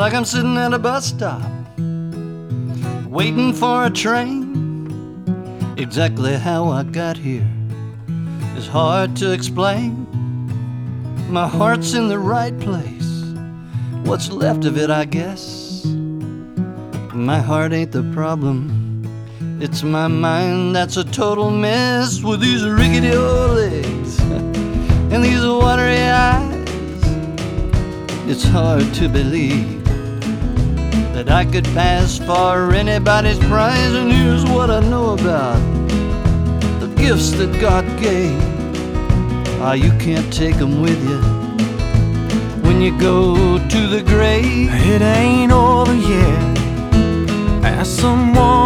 like I'm sitting at a bus stop waiting for a train. Exactly how I got here is hard to explain. My heart's in the right place, what's left of it, I guess. My heart ain't the problem, it's my mind that's a total mess. With these rickety old legs and these watery eyes, it's hard to believe that I could pass for anybody's prize. And here's what I know about the gifts that God gave. You can't take them with you when you go to the grave. It ain't over yet. As someone